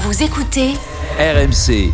Vous écoutez RMC.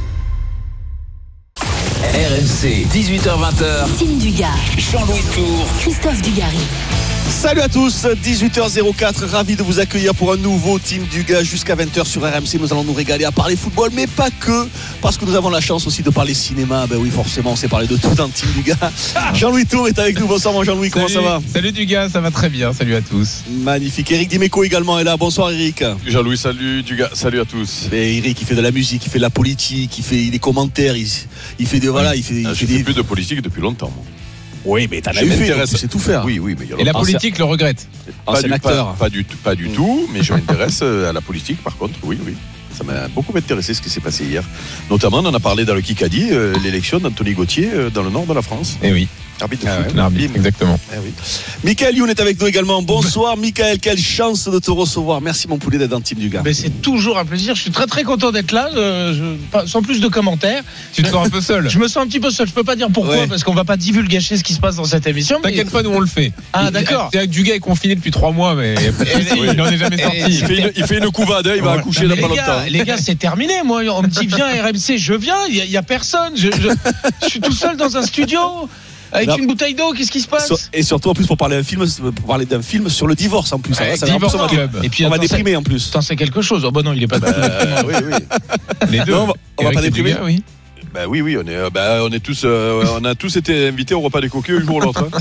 RMC, 18h-20h. Tim Dugas, Jean-Louis Tour, Christophe Dugarry. Salut à tous, 18h04, ravi de vous accueillir pour un nouveau Team Dugas jusqu'à 20h sur RMC. Nous allons nous régaler à parler football, mais pas que, parce que nous avons la chance aussi de parler cinéma. Ben oui, forcément, on s'est parlé de tout dans Team Dugas. Jean-Louis Tour est avec nous. Bonsoir mon Jean-Louis, comment ça va? Salut Dugas, ça va très bien, salut à tous. Magnifique, Eric Dimeco également est là. Bonsoir Eric. Jean-Louis, salut Dugas, salut à tous. Et Eric, il fait de la musique, il fait de la politique, il fait des commentaires, il fait des... Voilà, il fait je des... fais plus de politique depuis longtemps. Moi. Oui, mais t'en as Je eu fait, m'intéresse. tu sais tout faire. Oui, mais il y a Et la longtemps. politique le regrette. Ancien acteur. Pas du tout, mais je m'intéresse à la politique par contre, oui. Ça m'a beaucoup intéressé ce qui s'est passé hier. Notamment, on en a parlé dans le Kikadi, l'élection d'Anthony Gauthier dans le nord de la France. Eh oui. Arbitre de Ah foot. ouais, l'arbitre, exactement. Eh oui. Michael Youn est avec nous également. Bonsoir Michael, quelle chance de te recevoir. Merci mon poulet d'être dans le Team Dugas. Mais c'est toujours un plaisir. Je suis très très content d'être là. Sans plus de commentaires. Tu te sens un peu seul. Je me sens un petit peu seul. Je peux pas dire pourquoi Ouais. parce qu'on va pas divulguer ce qui se passe dans cette émission. Mais... T'inquiète pas, nous on le fait. Ah, d'accord. C'est vrai que Dugas est confiné depuis 3 mois, mais il n'en est jamais sorti. Il fait une couvade, il va accoucher dans pas longtemps. Les gars, c'est terminé. Moi, on me dit viens RMC, je viens. Il y a personne. Je suis tout seul dans un studio. Avec Non. une bouteille d'eau, qu'est-ce qui se passe? Et surtout en plus pour parler d'un film sur le divorce en plus. Ouais, Ça, Divorce on va- Club. Et puis on va attends, déprimer en plus. T'en sais quelque chose? Oh bah non, il est pas. Oui. Les deux. Non, on va Eric pas et déprimer. Dugas, oui. Oui, on est tous, on a tous été invités au repas des coquilles un jour ou l'autre.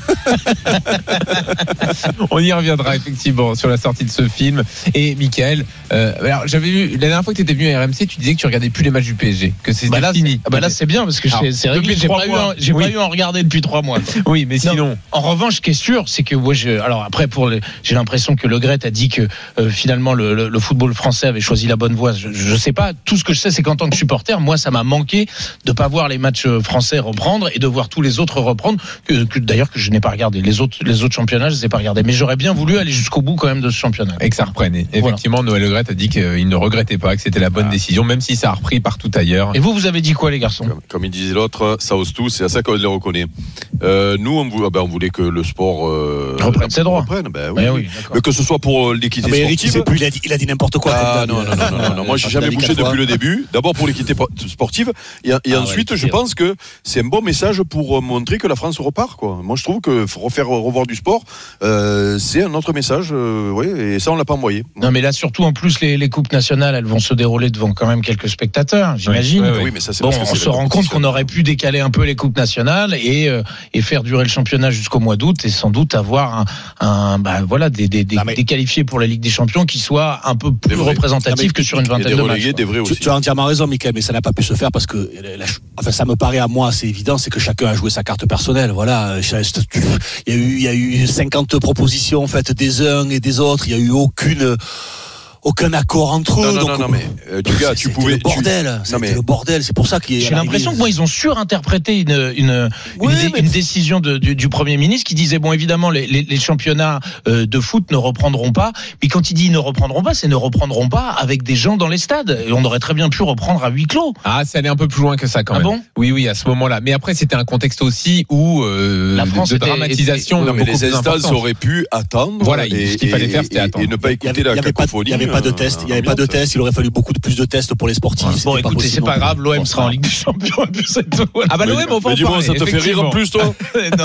On y reviendra effectivement sur la sortie de ce film. Et Michael, alors j'avais vu la dernière fois que tu étais venu à RMC, tu disais que tu regardais plus les matchs du PSG, que c'était fini. Là, c'est bien parce que Alors, c'est réglé. depuis 3 mois. J'ai Oui. pas eu à en regarder depuis 3 mois. Oui, mais Non. sinon. En revanche, ce qui est sûr, c'est que moi, alors après, j'ai l'impression que Le Gret a dit que finalement le football français avait choisi la bonne voie. Je sais pas. Tout ce que je sais, c'est qu'en tant que supporter, moi, ça m'a manqué de pas voir les matchs français reprendre et de voir tous les autres reprendre. D'ailleurs, que je n'ai pas regardé. Les autres championnats, je les ai pas regardés. Mais j'aurais bien voulu aller jusqu'au bout quand même de ce championnat. Et que ça reprenne. Et effectivement, Noël Le Gret a dit qu'il ne regrettait pas, que c'était la bonne décision, même si ça a repris partout ailleurs. Et vous avez dit quoi, les garçons? Comme il disait l'autre, ça ose tout, c'est à ça qu'on les reconnaît. Nous, on voulait que le sport Reprenne ses droits. Oui. Oui, d'accord. Mais que ce soit pour l'équité Mais Eric, il sportive. sait plus, il a dit n'importe quoi. Non. Moi, j'ai jamais bougé depuis le début. D'abord pour l'équité sportive, et ensuite, je pense que c'est un bon message pour montrer que la France repart, quoi. Moi, je trouve que revoir du sport, c'est un autre message, et ça, on l'a pas envoyé. Non, mais là, surtout, en plus, les coupes nationales, elles vont se dérouler devant quand même quelques spectateurs, j'imagine. Oui, mais ça, c'est Bon, parce que on c'est se rend compte qu'on aurait pu décaler un peu les coupes nationales et faire durer le championnat jusqu'au mois d'août et sans doute avoir des qualifiés pour la Ligue des Champions qui soient un peu plus représentatifs que sur une Et vingtaine des de relégués, matchs. des vrais aussi. Tu as entièrement raison, Michael, mais ça n'a pas pu se faire parce que, ça me paraît à moi assez évident, c'est que chacun a joué sa carte personnelle. Voilà, il y a eu 50 propositions faites des uns et des autres. Il y a eu aucun accord entre eux. Non, mais Dugas, tu pouvais. Le bordel, c'était le bordel. C'est pour ça qu'il y a. J'ai l'impression que moi ils ont surinterprété une décision du Premier ministre qui disait bon évidemment les championnats de foot ne reprendront pas, mais quand il dit ne reprendront pas, c'est ne reprendront pas avec des gens dans les stades. Et on aurait très bien pu reprendre à huis clos. Ah, ça allait un peu plus loin que ça quand même. Bon Oui, à ce moment-là. Mais après, c'était un contexte aussi où La France de était- dramatisation. Non, mais beaucoup les plus instances importante. auraient pu attendre. Voilà, ce qu'il fallait faire, c'était attendre. Et ne pas écouter la cacophonie. Il n'y avait pas de test. Il n'y avait pas de test. Il aurait fallu beaucoup plus de tests pour les sportifs. Bon C'était écoutez, possible c'est pas non plus. grave, l'OM sera en Ligue des Champions et puis c'est tout. Ah bah l'OM, on va Mais en dis-moi, parler. ça te fait rire en plus, toi?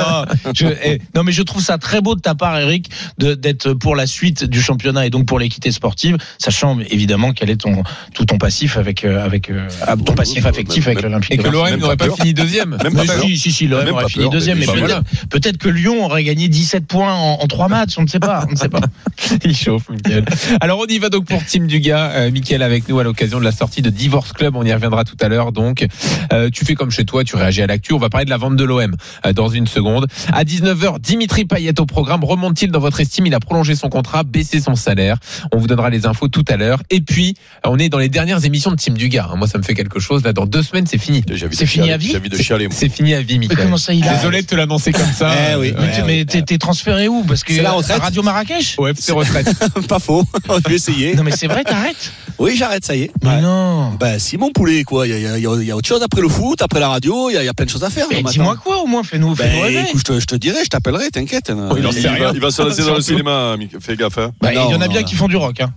Non, mais je trouve ça très beau de ta part, Eric, d'être pour la suite du championnat et donc pour l'équité sportive, sachant évidemment quel est tout ton passif avec ton passif affectif avec l'Olympique. Et de que Marseille. l'OM n'aurait pas fini deuxième. Même pas Mais peur. si, l'OM Même aurait pas fini peur. deuxième, mais Bah voilà. peut-être que Lyon aurait gagné 17 points en 3 matchs, on ne sait pas. Il chauffe, Mickaël. Alors on y va donc pour Team Dugas. Mickaël avec nous à l'occasion de la sortie de Divorce Club. On y reviendra tout à l'heure. Donc, tu fais comme chez toi, tu réagis à l'actu. On va parler de la vente de l'OM dans une seconde. À 19h, Dimitri Payet au programme. Remonte-t-il dans votre estime? Il a prolongé son contrat, baissé son salaire. On vous donnera les infos tout à l'heure. Et puis, on est dans les dernières émissions de Team Dugas. Moi, ça me fait quelque chose. Là, dans 2 semaines, c'est fini. C'est fini à vie? J'ai envie de chialer, moi. C'est fini à vie, Mais Mickaël. comment ça, il a Désolé de te l'annoncer comme ça. Oui. Mais t'es transféré où? Parce que C'est la retraite. à Radio Marrakech? Ouais, c'est retraite. Pas faux. Je vais essayer. Non mais c'est vrai, t'arrêtes? Oui, j'arrête, ça y est. Mais Ouais. non. Ben, si mon poulet, quoi. Il y a autre chose après le foot, après la radio. Il y a plein de choses à faire. Mais le matin. dis-moi quoi au moins, fais-nous rêver. Écoute, je te dirai, je t'appellerai, t'inquiète. il en sait rien. Il va se lancer dans le cinéma, fais gaffe. Hein. Bah, il y en a Non, bien qui font du rock. Hein.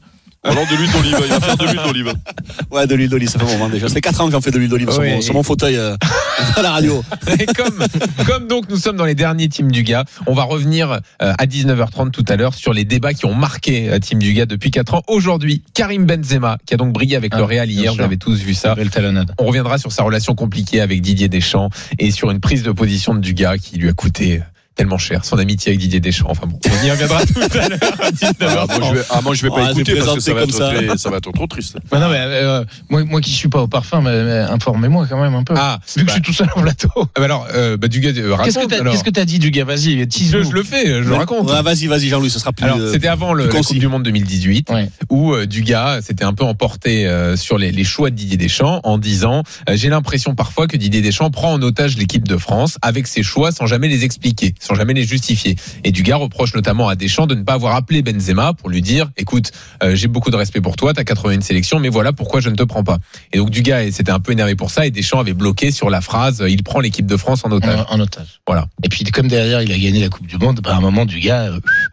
Alors de l'huile d'olive, il va faire de l'huile d'olive. Ouais, de l'huile d'olive, ça fait un moment déjà. Ça fait 4 ans que j'en fais de l'huile d'olive sur mon fauteuil à la radio. Et comme donc nous sommes dans les derniers Team Dugas, on va revenir à 19h30 tout à l'heure sur les débats qui ont marqué Team Dugas depuis 4 ans. Aujourd'hui, Karim Benzema, qui a donc brillé avec le Real hier, vous avez tous vu ça. On reviendra sur sa relation compliquée avec Didier Deschamps et sur une prise de position de Dugas qui lui a coûté tellement cher, son amitié avec Didier Deschamps. Enfin bon, on y reviendra tout à l'heure à 19h30. Moi je vais pas écouter parce que ça va être trop triste. Non mais moi qui suis pas au parfum, mais informez-moi quand même un peu. Vu que je suis tout seul au plateau. Alors Dugas, raconte. Qu'est-ce que t'as dit Dugas? Vas-y, je le fais, je le raconte. Vas-y Jean-Louis, ce sera plus. Alors c'était avant la Coupe du Monde 2018 où Dugas s'était un peu emporté sur les choix de Didier Deschamps en disant j'ai l'impression parfois que Didier Deschamps prend en otage l'équipe de France avec ses choix sans jamais les expliquer, sans jamais les justifier. Et Dugas reproche notamment à Deschamps de ne pas avoir appelé Benzema pour lui dire écoute, j'ai beaucoup de respect pour toi, t'as 81 sélections, mais voilà pourquoi je ne te prends pas. Et donc Dugas s'était un peu énervé pour ça et Deschamps avait bloqué sur la phrase il prend l'équipe de France en otage. En otage. Voilà. Et puis comme derrière il a gagné la Coupe du Monde, à un moment Dugas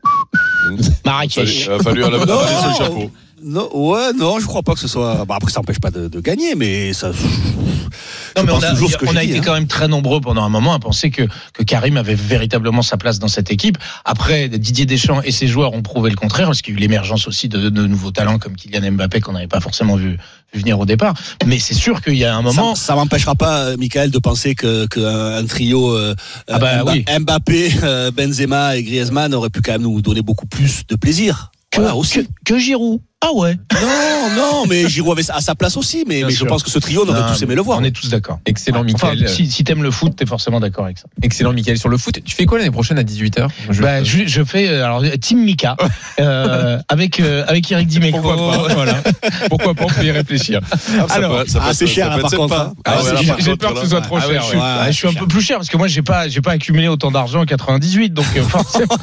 Marrakech. Il a fallu avaler son chapeau. Non, je crois pas que ce soit. Après, ça n'empêche pas de gagner, mais ça. Non, mais on a été quand même très nombreux pendant un moment à penser que Karim avait véritablement sa place dans cette équipe. Après, Didier Deschamps et ses joueurs ont prouvé le contraire, parce qu'il y a eu l'émergence aussi de nouveaux talents comme Kylian Mbappé qu'on n'avait pas forcément vu venir au départ. Mais c'est sûr qu'il y a un moment. Ça m'empêchera pas, Michael, de penser qu'un trio Mbappé, Benzema et Griezmann aurait pu quand même nous donner beaucoup plus de plaisir. Que Giroud. Ah ouais. Non, mais Giroud avait à sa place aussi, mais je pense que ce trio, on aurait tous aimé le voir. On est tous d'accord. Excellent, Mickaël. Si t'aimes le foot, t'es forcément d'accord avec ça. Excellent, Mickaël. Sur le foot, tu fais quoi l'année prochaine à 18h? Je fais Team Mika avec Eric Dimeco. Pourquoi pas, on peut y réfléchir. Alors, c'est cher là par contre. J'ai peur que ce soit trop cher. Je suis un peu plus cher parce que moi j'ai pas accumulé autant d'argent en 98, donc forcément.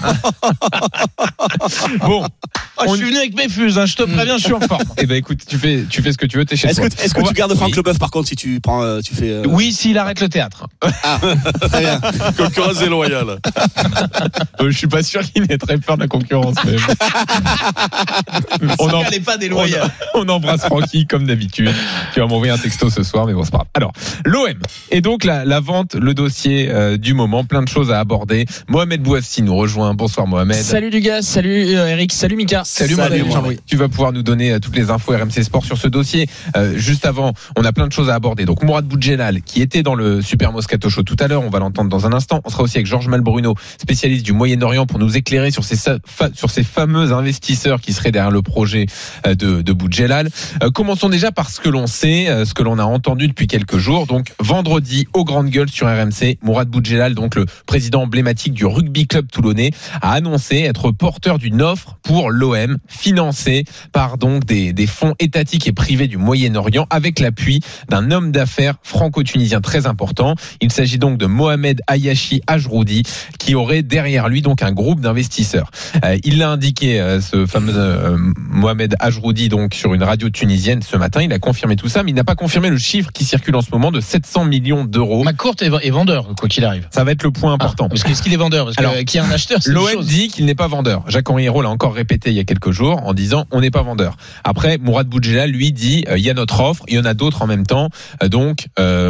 Bon, je suis venu avec mes fuses, je te préviens, je suis en forme. Eh ben écoute, tu fais ce que tu veux, t'es chez toi. Est-ce que tu gardes Franck Leboeuf par contre si tu prends, tu fais. Oui, s'il arrête le théâtre. Très bien. Concurrence déloyale. Je suis pas sûr qu'il ait très peur de la concurrence. Mais... Elle n'est pas déloyale. On embrasse Francky comme d'habitude. Tu vas m'envoyer un texto ce soir, mais bon c'est pas grave. Alors, l'OM et donc la vente, le dossier du moment, plein de choses à aborder. Mohamed Bouafsi nous rejoint. Bonsoir Mohamed. Salut Dugas, salut Eric, salut Mika. Salut Mohamed. Tu vas pouvoir nous donner toutes les infos RMC Sport sur ce dossier. Juste avant, on a plein de choses à aborder. Donc Mourad Boudjelal, qui était dans le Super Moscato Show tout à l'heure, on va l'entendre dans un instant. On sera aussi avec Georges Malbruno, spécialiste du Moyen-Orient, pour nous éclairer sur ces fameux investisseurs qui seraient derrière le projet de Boudjelal. Commençons déjà par ce que l'on sait, ce que l'on a entendu depuis quelques jours. Donc vendredi, aux grandes gueules sur RMC, Mourad Boudjelal, donc le président emblématique du rugby club toulonnais, a annoncé être porteur d'une offre pour l'OM, financée par donc des fonds étatiques et privés du Moyen-Orient, avec l'appui d'un homme d'affaires franco-tunisien très important. Il s'agit donc de Mohamed Ayashi Ajroudi, qui aurait derrière lui donc un groupe d'investisseurs. Il l'a indiqué, ce fameux Mohamed Ajroudi, donc sur une radio tunisienne ce matin. Il a confirmé tout ça, mais il n'a pas confirmé le chiffre qui circule en ce moment de 700 millions d'euros. McCourt est vendeur, quoi qu'il arrive. Ça va être le point important. Parce qu'est-ce qu'il est vendeur? Parce que qui est un acheteur, c'est l'OM dit qu'il n'est pas vendeur. Jacques-Henri Hérault l'a encore répété il y a quelques jours en disant on n'est pas vendeur. Après, Mourad Boudjelal lui dit il y a notre offre, il y en a d'autres en même temps, donc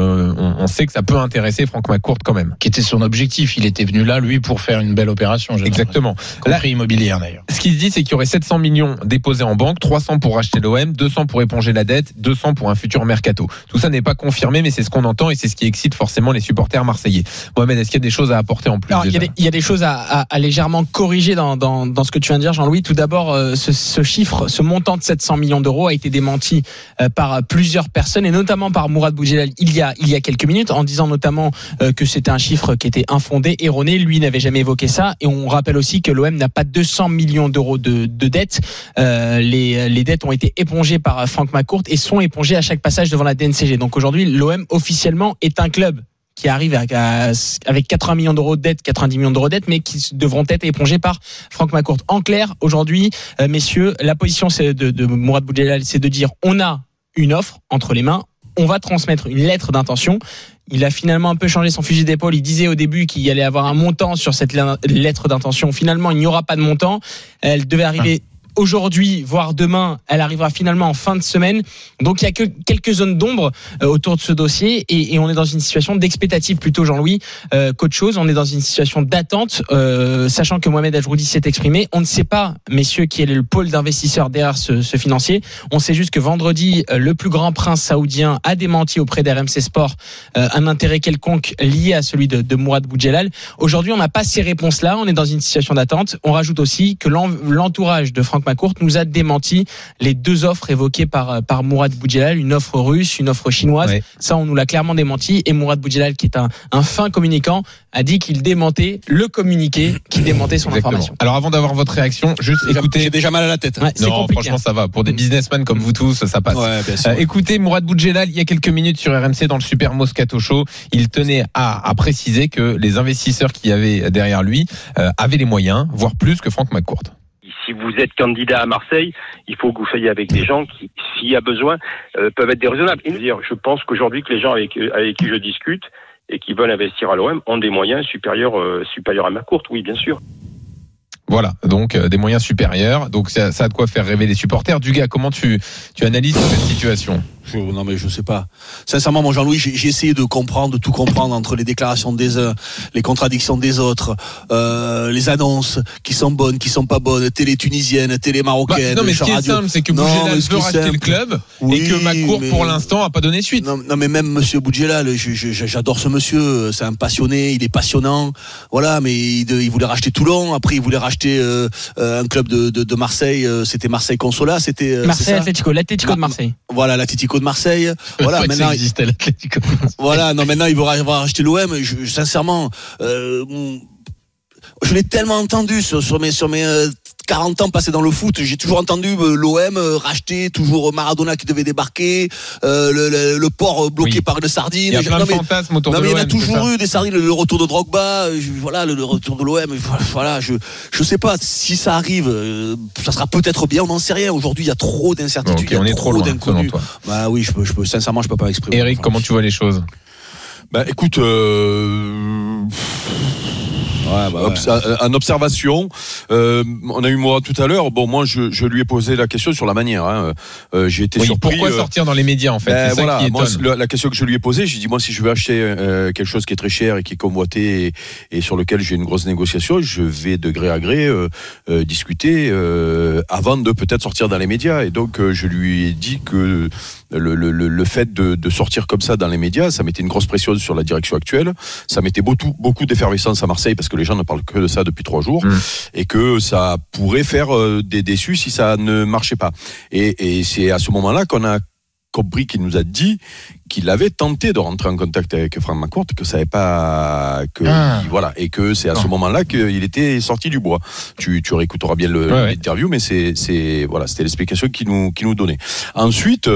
on sait que ça peut intéresser Franck McCourt quand même. Qui était son objectif, il était venu là lui pour faire une belle opération. Exactement. Compris immobilière d'ailleurs. Ce qu'il dit, c'est qu'il y aurait 700 millions déposés en banque, 300 pour racheter l'OM, 200 pour éponger la dette, 200 pour un futur mercato. Tout ça n'est pas confirmé, mais c'est ce qu'on entend et c'est ce qui excite forcément les supporters marseillais. Mohamed, est-ce qu'il y a des choses à apporter en plus? Alors, il y a des choses à légèrement corriger dans ce que tu viens de dire, Jean-Louis. Tout d'abord, ce chiffre, ce montant de 700 millions d'euros a été démenti par plusieurs personnes et notamment par Mourad Boudjelal il y a quelques minutes, en disant notamment que c'était un chiffre qui était infondé, erroné. Lui n'avait jamais évoqué ça. Et on rappelle aussi que l'OM n'a pas 200 millions d'euros de dettes. Les dettes ont été épongées par Franck McCourt et sont épongées à chaque passage devant la DNCG. Donc aujourd'hui, l'OM officiellement est un club qui arrive avec 80 millions d'euros de dette, 90 millions d'euros de dette, mais qui devront être épongés par Franck McCourt. En clair, aujourd'hui, messieurs, la position de Mourad Boudjelal, c'est de dire on a une offre entre les mains, on va transmettre une lettre d'intention. Il a finalement un peu changé son fusil d'épaule. Il disait au début qu'il y allait avoir un montant sur cette lettre d'intention. Finalement, il n'y aura pas de montant. Elle devait arriver aujourd'hui, voire demain, elle arrivera finalement en fin de semaine. Donc il y a que quelques zones d'ombre autour de ce dossier et on est dans une situation d'expectative plutôt, Jean-Louis, qu'autre chose. On est dans une situation d'attente, sachant que Mohamed Ajroudi s'est exprimé. On ne sait pas, messieurs, qui est le pôle d'investisseurs derrière ce financier. On sait juste que vendredi, le plus grand prince saoudien a démenti auprès d'RMC Sport un intérêt quelconque lié à celui de Mourad Boudjelal. Aujourd'hui, on n'a pas ces réponses-là. On est dans une situation d'attente. On rajoute aussi que l'entourage de Franck McCourt nous a démenti les deux offres évoquées par Mourad Boudjelal, une offre russe, une offre chinoise. Ouais. Ça, on nous l'a clairement démenti. Et Mourad Boudjelal, qui est un fin communicant, a dit qu'il démentait le communiqué qui démentait son information. Alors, avant d'avoir votre réaction, juste écoutez. J'ai déjà mal à la tête. Ouais, non, franchement, ça va. Pour des businessmen comme vous tous, ça passe. Ouais, bien sûr. Écoutez, Mourad Boudjelal, il y a quelques minutes sur RMC dans le Super Moscato Show, il tenait à préciser que les investisseurs qui avaient derrière lui avaient les moyens, voire plus que Franck McCourt. Si vous êtes candidat à Marseille, il faut que vous soyez avec des gens qui, s'il y a besoin, peuvent être déraisonnables. Je pense qu'aujourd'hui, que les gens avec qui je discute et qui veulent investir à l'OM ont des moyens supérieurs à McCourt, oui, bien sûr. Voilà, donc des moyens supérieurs. Donc ça a de quoi faire rêver les supporters. Dugas, comment tu analyses cette situation ? Non mais je sais pas. Sincèrement, mon Jean-Louis, j'ai essayé de tout comprendre entre les déclarations des uns, les contradictions des autres, les annonces qui sont bonnes, qui sont pas bonnes, télé tunisienne, télé marocaine. Non mais ce qui est simple, c'est que Boudjelal veut racheter le club et que McCourt pour l'instant a pas donné suite. Non mais même Monsieur Boudjelal, j'adore ce monsieur, c'est un passionné, il est passionnant, voilà. Mais il voulait racheter Toulon, après il voulait racheter un club de Marseille, c'était Marseille Consola, c'était Marseille Atlético de Marseille. Voilà, l'Atlético de Marseille. Voilà, maintenant existait l'Atlético. Voilà, non, maintenant il va racheter l'OM. Sincèrement, je l'ai tellement entendu sur mes 40 ans passés dans le foot. J'ai toujours entendu l'OM racheter, toujours Maradona qui devait débarquer, le port bloqué par une sardine. Il y a plein de fantasmes autour de l'OM. Il y en a toujours eu des sardines, le retour de Drogba, voilà, le retour de l'OM. Voilà, je sais pas si ça arrive, ça sera peut-être bien, on n'en sait rien. Aujourd'hui, il y a trop d'incertitudes, okay, il y a trop d'inconnus. Bah oui, sincèrement, je peux pas exprimer. Eric, comment tu vois les choses? Bah écoute, en observation, on a eu moi tout à l'heure. Bon, moi, je lui ai posé la question sur la manière. J'ai été surpris. Pourquoi sortir dans les médias en fait? C'est ça qui étonne. Moi, la question que je lui ai posée, j'ai dit moi, si je veux acheter quelque chose qui est très cher et qui est convoité et sur lequel j'ai une grosse négociation, je vais de gré à gré discuter avant de peut-être sortir dans les médias. Et donc, je lui ai dit que le fait de sortir comme ça dans les médias, ça mettait une grosse pression sur la direction actuelle, ça mettait beaucoup d'effervescence à Marseille parce que les gens ne parlent que de ça depuis 3 jours et que ça pourrait faire des déçus si ça ne marchait pas. Et c'est à ce moment-là qu'on a compris qu'il nous a dit qu'il avait tenté de rentrer en contact avec Franck McCourt, que ça n'avait pas, voilà, et que c'est à ce moment-là qu'il était sorti du bois. Tu réécouteras bien l'interview, mais voilà, c'était l'explication qu'il nous donnait. Ensuite,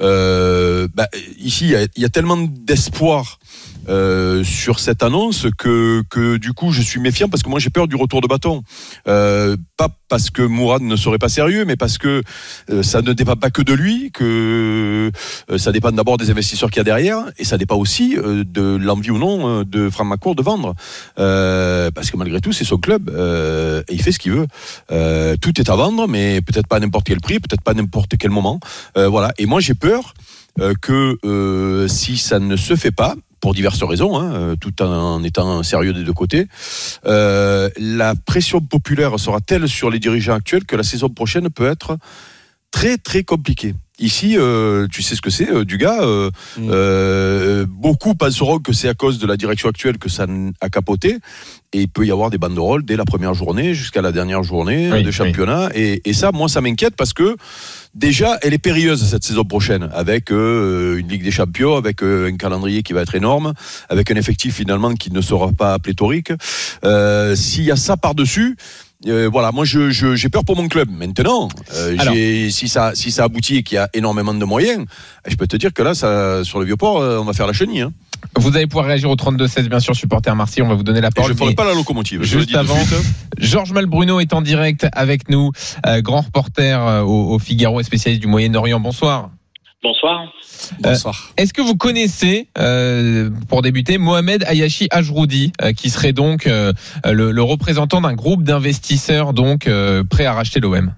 ici il y a tellement d'espoir sur cette annonce que du coup je suis méfiant parce que moi j'ai peur du retour de bâton, pas parce que Mourad ne serait pas sérieux, mais parce que ça ne dépend pas que de lui, que ça dépend d'abord des investisseurs qu'il y a derrière, et ça dépend aussi de l'envie ou non de Franck McCourt de vendre, parce que malgré tout c'est son club et il fait ce qu'il veut. Tout est à vendre, mais peut-être pas à n'importe quel prix, peut-être pas à n'importe quel moment, voilà. Et moi j'ai peur que si ça ne se fait pas, pour diverses raisons, tout en étant sérieux des deux côtés, la pression populaire sera telle sur les dirigeants actuels que la saison prochaine peut être très très compliquée. Ici, tu sais ce que c'est, Dugas, beaucoup penseront que c'est à cause de la direction actuelle que ça a capoté, et il peut y avoir des banderoles dès la première journée jusqu'à la dernière journée de championnat, et ça, moi, ça m'inquiète parce que déjà, elle est périlleuse cette saison prochaine, avec une Ligue des Champions, avec un calendrier qui va être énorme, avec un effectif finalement qui ne sera pas pléthorique. S'il y a ça par-dessus, voilà, moi j'ai peur pour mon club. Maintenant, si ça aboutit et qu'il y a énormément de moyens, je peux te dire que là, sur le Vieux-Port, on va faire la chenille. Vous allez pouvoir réagir au 32-16, bien sûr, supporter Marseille. On va vous donner la parole. Et je ne ferai pas la locomotive. Juste avant, Georges Malbruno est en direct avec nous, grand reporter au Figaro et spécialiste du Moyen-Orient. Bonsoir. Bonsoir. Bonsoir. Est-ce que vous connaissez, pour débuter, Mohamed Ayashi Ajroudi, qui serait donc le représentant d'un groupe d'investisseurs donc prêt à racheter l'OM?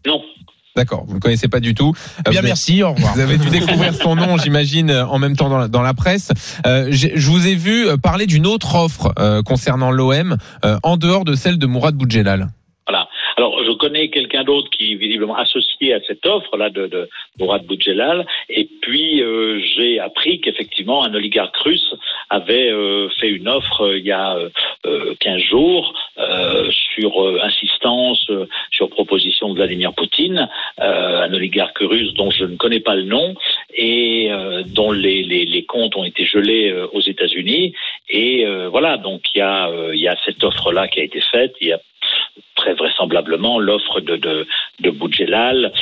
Non. D'accord, vous ne le connaissez pas du tout. Bien, merci, au revoir. Vous avez dû découvrir son nom, j'imagine, en même temps dans la presse. Je vous ai vu parler d'une autre offre concernant l'OM, en dehors de celle de Mourad Boudjelal. Voilà. Alors, je connais quelqu'un d'autre qui est visiblement associé à cette offre-là de Mourad Boudjelal. Et puis, j'ai appris qu'effectivement, un oligarque russe avait fait une offre il y a 15 jours sur insistance, sur proposition de Vladimir Poutine, un oligarque russe dont je ne connais pas le nom et dont les comptes ont été gelés aux États-Unis. Et voilà, donc il y a cette offre-là qui a été faite. Il y a très vraisemblablement l'offre de Boudjelal.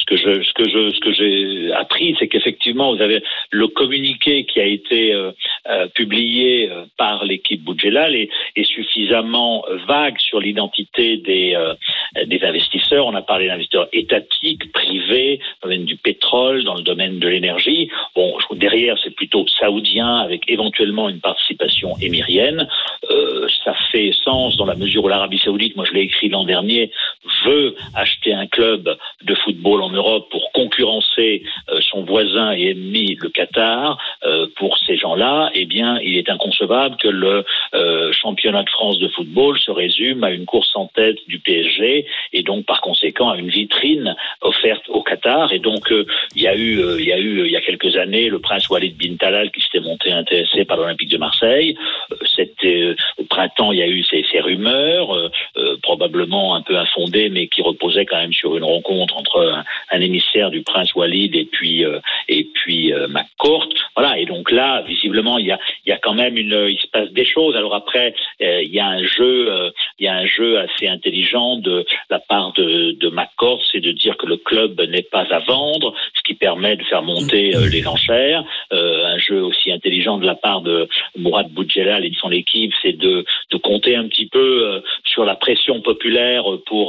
Ce que j'ai appris, c'est qu'effectivement, vous avez le communiqué qui a été publié par l'équipe Boudjelal est suffisamment vague sur l'identité des investisseurs. On a parlé d'investisseurs étatiques, privés, dans le domaine du pétrole, dans le domaine de l'énergie. Bon, derrière, c'est plutôt saoudien, avec éventuellement une participation émirienne. Ça fait sens dans la mesure où l'Arabie Saoudite, moi je l'ai écrit l'an dernier, veut acheter un club de football en Europe pour concurrencer son voisin et ennemi, le Qatar. Pour ces gens-là, eh bien, il est inconcevable que le championnat de France de football se résume à une course en tête du PSG et donc par conséquent à une vitrine offerte au Qatar. Et donc il y a eu il y a quelques années le prince Walid bin Talal qui s'était monté intéressé par l'Olympique de Marseille. C'était au printemps, il y a eu ces rumeurs, probablement un peu infondées, mais qui reposaient quand même sur une rencontre entre un émissaire du prince Walid et puis McCourt. Voilà. Et donc là, visiblement, il y a quand même il se passe des choses. Alors après, il y a un jeu assez intelligent de la part de McCourt, c'est de dire que le club n'est pas à vendre, ce qui permet de faire monter les enchères. Un jeu aussi intelligent de la part de Mourad Boudjelal et de son équipe, c'est de compter un petit peu sur la pression populaire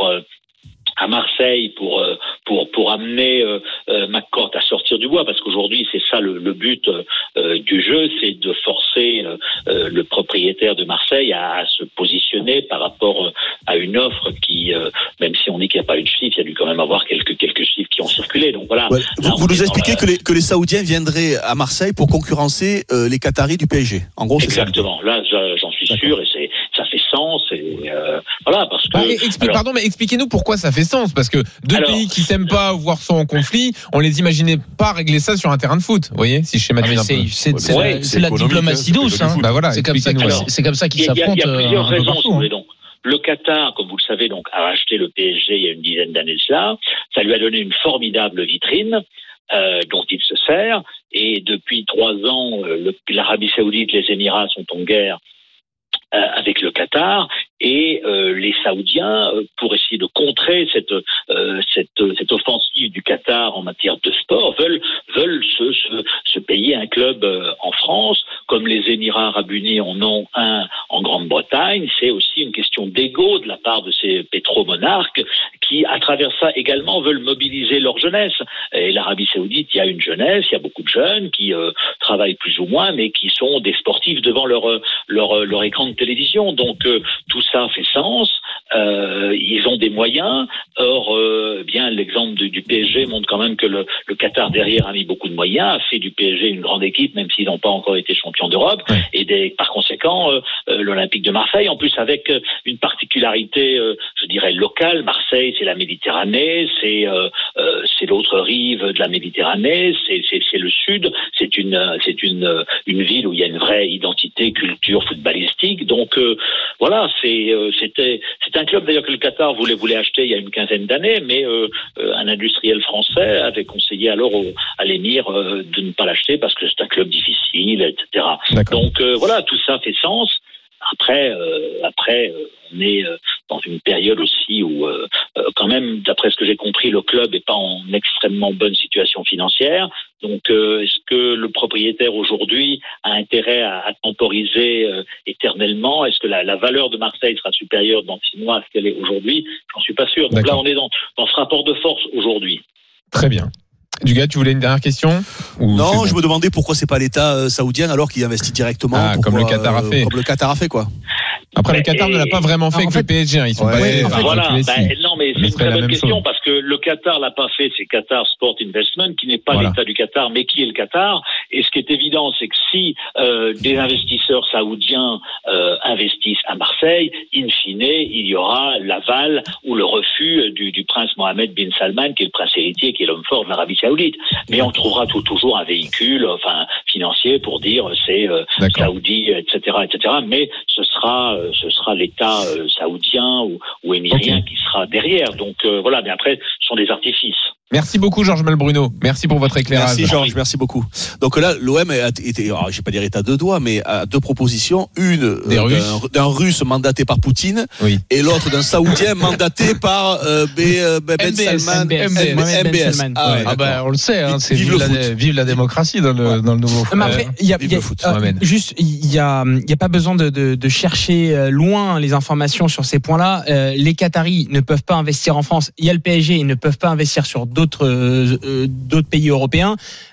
à Marseille pour amener McCourt à sortir du bois, parce qu'aujourd'hui c'est ça le but du jeu, c'est de forcer le propriétaire de Marseille à se positionner par rapport à une offre qui, même si on dit qu'il n'y a pas eu de chiffres, il y a dû quand même avoir quelques chiffres qui ont circulé. Donc voilà. Ouais. Vous nous expliquez que les Saoudiens viendraient à Marseille pour concurrencer les Qataris du PSG. En gros, c'est exactement. Là, j'en suis sûr, et ça fait sens. Et voilà, parce que. Pardon, mais expliquez-nous pourquoi ça fait sens, parce que deux pays qui s'aiment pas, voire sont en conflit, on les imaginait pas régler ça sur un terrain de foot. Vous voyez, si je schématise un peu. C'est la diplomatie douce. Bah voilà, c'est comme ça qu'ils s'affrontent. Il y a plusieurs raisons. Donc, le Qatar, comme vous le savez, donc a racheté le PSG il y a une dizaine d'années de cela. Ça lui a donné une formidable vitrine dont il se sert. Et depuis 3 ans, l'Arabie Saoudite, les Émirats sont en guerre avec le Qatar, et les Saoudiens, pour essayer de contrer cette offensive du Qatar en matière de sport, veulent se payer un club en France, comme les Émirats Arabes Unis en ont un en Grande-Bretagne. C'est aussi une question d'ego de la part de ces pétromonarques qui, à travers ça également, veulent mobiliser leur jeunesse. Et l'Arabie Saoudite, il y a une jeunesse, il y a beaucoup de jeunes qui travaillent plus ou moins, mais qui sont des sportifs devant leur écran de télévision. Donc tout ça fait sens. Ils ont des moyens. Or, bien l'exemple du PSG montre quand même que le Qatar derrière a mis beaucoup de moyens, a fait du PSG une grande équipe, même s'ils n'ont pas encore été champions d'Europe. Et par conséquent, l'Olympique de Marseille, en plus avec une particularité, je dirais locale. Marseille, c'est la Méditerranée, c'est l'autre rive de la Méditerranée, c'est le sud. C'est une ville où il y a une vraie identité, culture footballistique. Donc voilà, c'est un club d'ailleurs que le Qatar voulait acheter il y a une quinzaine d'années, mais un industriel français avait conseillé alors à l'émir de ne pas l'acheter parce que c'est un club difficile, etc. Donc voilà, tout ça fait sens. Après, on est dans une période aussi où, quand même, d'après ce que j'ai compris, le club n'est pas en extrêmement bonne situation financière. Donc, est-ce que le propriétaire aujourd'hui a intérêt à temporiser éternellement? Est-ce que la valeur de Marseille sera supérieure dans 6 mois à ce qu'elle est aujourd'hui? J'en suis pas sûr. Donc là, on est dans ce rapport de force aujourd'hui. Très bien. Dugas, tu voulais une dernière question? Non, je me demandais pourquoi c'est pas l'État saoudien alors qu'il investit directement. Comme le Qatar a fait. Comme le Qatar a fait, quoi. Après, le Qatar ne l'a pas vraiment fait avec le PSG. Ils sont passés. Voilà. Non, mais c'est une très bonne question chose. parce que le Qatar l'a pas fait. C'est Qatar Sport Investment qui n'est pas l'État du Qatar, mais qui est le Qatar. Et ce qui est évident, c'est que si des investisseurs saoudiens investissent à Marseille, in fine, il y aura l'aval ou le refus du prince Mohammed bin Salman, qui est le prince héritier, qui est l'homme fort de l'Arabie Saoudite. Mais on trouvera toujours un véhicule, financier pour dire c'est saoudi, etc., etc. Mais ce sera l'État saoudien ou émirien qui sera derrière. Donc voilà. Mais après, ce sont des artifices. Merci beaucoup Georges Malbruno. Merci pour votre éclairage. Merci Georges, merci beaucoup. Donc là, l'OM était, je vais pas dire est à deux doigts, mais à deux propositions. Une d'un Russe mandaté par Poutine, et l'autre d'un Saoudien mandaté par Ben Salman. MBS. On le sait, vive la démocratie dans le nouveau foot. Il y a pas besoin de chercher loin les informations sur ces points-là. Les Qataris ne peuvent pas investir en France. Il y a le PSG, ils ne peuvent pas investir sur d'autres pays européens.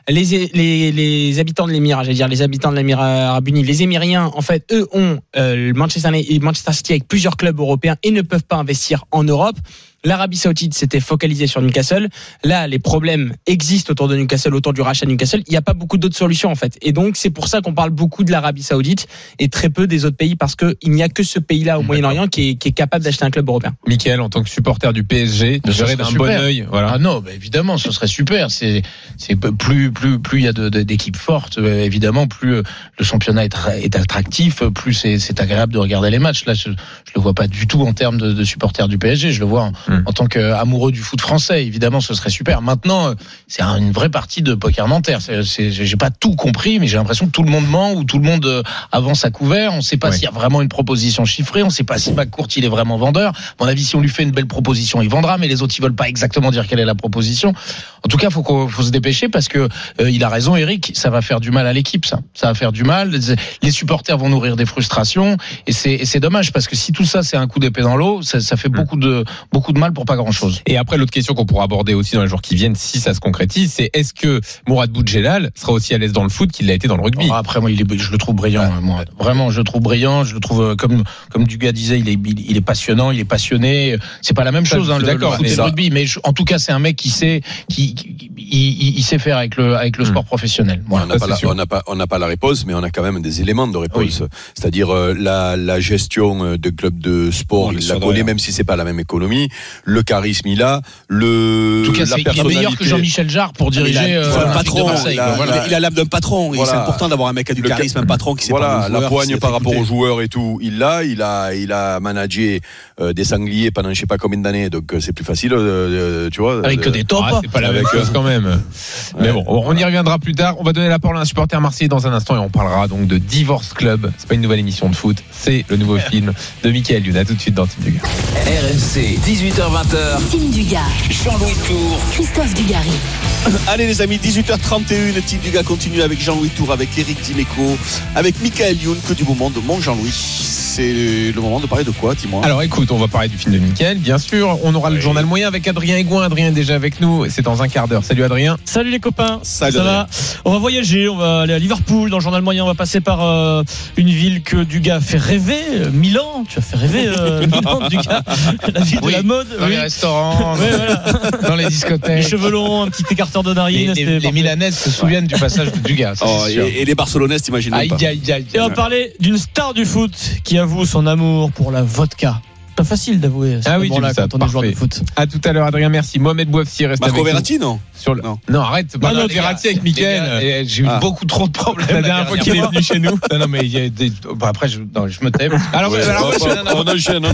Les habitants de l'Émirat, les habitants de l'Émirat Arabes Unis, les Émiriens, en fait, eux ont Manchester City avec plusieurs clubs européens et ne peuvent pas investir en Europe. L'Arabie Saoudite s'était focalisée sur Newcastle. Là, les problèmes existent autour de Newcastle, autour du rachat de Newcastle. Il n'y a pas beaucoup d'autres solutions, en fait. Et donc, c'est pour ça qu'on parle beaucoup de l'Arabie Saoudite et très peu des autres pays, parce qu'il n'y a que ce pays-là au Moyen-Orient qui est capable d'acheter un club européen. Mickaël, en tant que supporter du PSG, tu verrais d'un bon œil. Voilà. Ah non, évidemment, ce serait super. C'est plus il y a d'équipes fortes, évidemment, plus le championnat est attractif, plus c'est agréable de regarder les matchs. Là, je le vois pas du tout en termes de supporter du PSG. Je le vois en tant qu'amoureux du foot français. Évidemment, ce serait super. Maintenant, c'est une vraie partie de poker menteur. J'ai pas tout compris, mais j'ai l'impression que tout le monde ment ou tout le monde avance à couvert. On sait pas s'il y a vraiment une proposition chiffrée. On sait pas si McCourt il est vraiment vendeur. À mon avis, si on lui fait une belle proposition, il vendra, mais les autres ils veulent pas exactement dire quelle est la proposition. En tout cas, faut se dépêcher parce que il a raison, Eric. Ça va faire du mal à l'équipe. Ça va faire du mal. Les supporters vont nourrir des frustrations et c'est dommage parce que si tout ça c'est un coup d'épée dans l'eau, ça fait beaucoup de mal pour pas grand chose. Et après, l'autre question qu'on pourra aborder aussi dans les jours qui viennent, si ça se concrétise, c'est est-ce que Mourad Boudjelal sera aussi à l'aise dans le foot qu'il l'a été dans le rugby? Après, moi, je le trouve brillant, Mourad. Vraiment, je le trouve brillant. Je le trouve, comme Dugas disait, il est passionnant, il est passionné. C'est pas la même chose, le foot et le rugby, mais en tout cas, c'est un mec qui sait faire avec le sport professionnel. Voilà, on n'a pas la réponse, mais on a quand même des éléments de réponse. Oui. C'est-à-dire la gestion de clubs de sport, il la connaît, même si c'est pas la même économie. Le charisme, il a. En tout cas, il est meilleur que Jean-Michel Jarre pour diriger un patron. Il a l'âme d'un patron. Voilà. C'est important d'avoir un mec qui a du charisme, un patron qui sait pas la poigne par rapport aux joueurs et tout. Il a managé des sangliers pendant je sais pas combien d'années, donc c'est plus facile, tu vois. Avec que des tops. C'est pas la même chose quand même. Mais bon, on y reviendra plus tard. On va donner la parole à un supporter marseillais dans un instant et on parlera donc de Divorce Club. C'est pas une nouvelle émission de foot, c'est le nouveau film de Mickaël Youn. À tout de suite dans Team Dugas. RMC 18h20. Team Dugas. Jean-Louis Tour. Christophe Dugarry. Allez les amis, 18h31, Team Dugas continue avec Jean-Louis Tour, avec Eric Dimeco, avec Mickaël Youn, que du moment de mon Jean-Louis. C'est le moment de parler de quoi, dis-moi? Alors écoute, on va parler du film de Mickaël, bien sûr. On aura le journal moyen avec Adrien Aigouin. Adrien est déjà avec nous, c'est dans un quart d'heure. Salut Adrien. Salut les copains. Salut. Ça va? On va voyager, on va aller à Liverpool. Dans le journal moyen, on va passer par une ville que Dugas a fait rêver, Milan. Tu as fait rêver Milan, Dugas, la ville de la mode. Dans les restaurants, dans les discothèques. Les cheveux longs, un petit écarteur de narine. Les Milanaises se souviennent du passage de Dugas. Et les Barcelonaises, t'imagines pas. Et on va parler d'une star du foot qui avoue son amour pour la vodka. Pas facile d'avouer. Ah oui, là, quand on est joueur de foot. À tout à l'heure, Adrien. Merci. Mohamed Bouafsi reste Marco avec Verratti, non? Non, arrête. Marco Verratti avec Mickaël. J'ai eu beaucoup trop de problèmes. La dernière fois qu'il est venu chez nous. Non, mais il y a des. Après, je me tais. Alors, on enchaîne.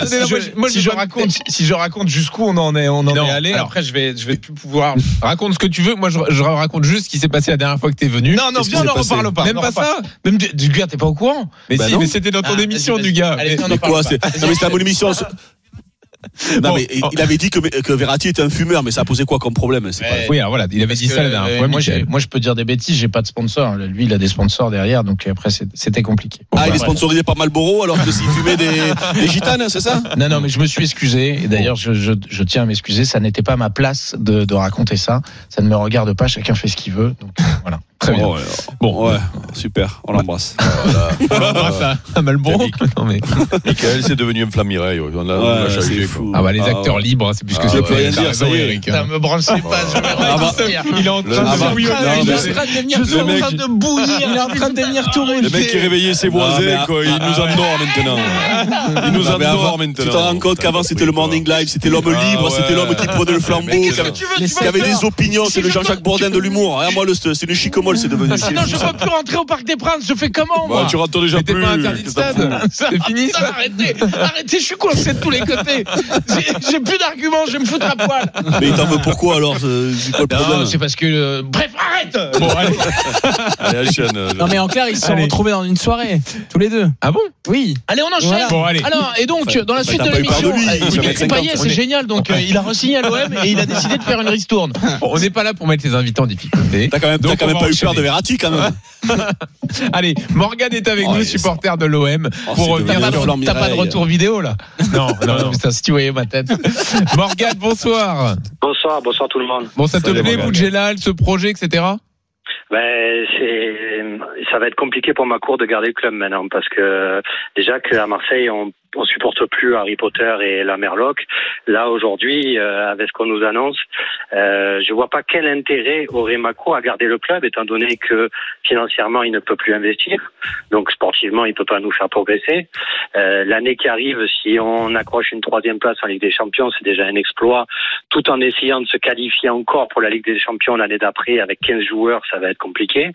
Si je raconte jusqu'où on en est allé, après, je vais plus pouvoir. Raconte ce que tu veux. Moi, je raconte juste ce qui s'est passé la dernière fois que t'es venu. Non, viens, on en reparle pas. Même pas ça. Même Dugas, t'es pas au courant? Mais si, mais c'était dans ton émission, Dugas. Mais quoi? C'était à mon émission. Non, mais il avait dit que Verratti était un fumeur, mais ça a posé quoi comme problème? Oui, alors voilà, il avait dit ça la dernière fois. Moi, je peux dire des bêtises, j'ai pas de sponsor. Lui, il a des sponsors derrière, donc après, c'était compliqué. Il est sponsorisé par Marlboro, alors que s'il fumait des gitanes, c'est ça? Non, mais je me suis excusé, et d'ailleurs, je tiens à m'excuser, ça n'était pas ma place de raconter ça. Ça ne me regarde pas, chacun fait ce qu'il veut, donc voilà. Très bien. Bon, super, on l'embrasse. On l'embrasse à Malbon. Non mais Michael, c'est devenu un flamme Mireille. On l'a changé. Fou. ah bah les acteurs libres, c'est plus que je ça. peux rien dire, ça y est. Eric. Ça me branchez pas, je vais Il est en train de bouillonner. Je suis en train de bouillir. Il est en train de devenir tout rouge. Le mec qui réveillait ses voisins, quoi. Il nous endort maintenant. Il nous endort maintenant. Tu t'en rends compte qu'avant c'était le Morning Live, c'était l'homme libre, c'était l'homme qui prenait le flambeau, qui avait des opinions, c'est le Jean-Jacques Bourdin de l'humour. Moi, c'est le chic-molle, c'est devenu. Sinon, je peux plus rentrer au Parc des Princes. Je fais comment, moi? Tu rentres déjà T'es plus. pas interdit de stade. C'est fini ça. Arrêtez, je suis coincé de tous les côtés. J'ai plus d'arguments, je vais me foutre à poil. Mais il t'en veut pourquoi alors? C'est quoi le problème? Non, c'est parce que. Bref, arrête. Bon, allez. Allez, Hachan. Non mais en clair, ils se sont retrouvés dans une soirée, tous les deux. Ah bon? Oui. Allez, on enchaîne. Voilà. Bon, allez. Alors, et donc, dans la suite t'as de pas eu peur de l'émission, lui, il fait Dimitri 50, Payet, c'est génial. Donc, il a re-signé à l'OM et il a décidé de faire une ristourne. Bon, on n'est pas là pour mettre les invités en difficulté. T'as quand même Donc, pas on va eu peur enchaîner. de Verratti quand même. Allez, Morgane est avec nous, supporter de l'OM, pour c'est revenir devenu sur. Flamme T'as pas de Mireille. retour vidéo, là? Non, Putain, si tu voyais ma tête. Morgane, bonsoir. Bonsoir tout le monde. Bon, ça te Salut, plaît, Morgane. Boudjelal, ce projet, etc. Ça va être compliqué pour ma cour de garder le club maintenant parce que déjà qu'à Marseille on supporte plus Harry Potter et la Merloc. Là aujourd'hui, avec ce qu'on nous annonce, je vois pas quel intérêt aurait Macron à garder le club étant donné que financièrement il ne peut plus investir, donc sportivement il peut pas nous faire progresser. L'année qui arrive, si on accroche une 3e place en Ligue des Champions, c'est déjà un exploit. Tout en essayant de se qualifier encore pour la Ligue des Champions l'année d'après avec 15 joueurs, ça va être compliqué.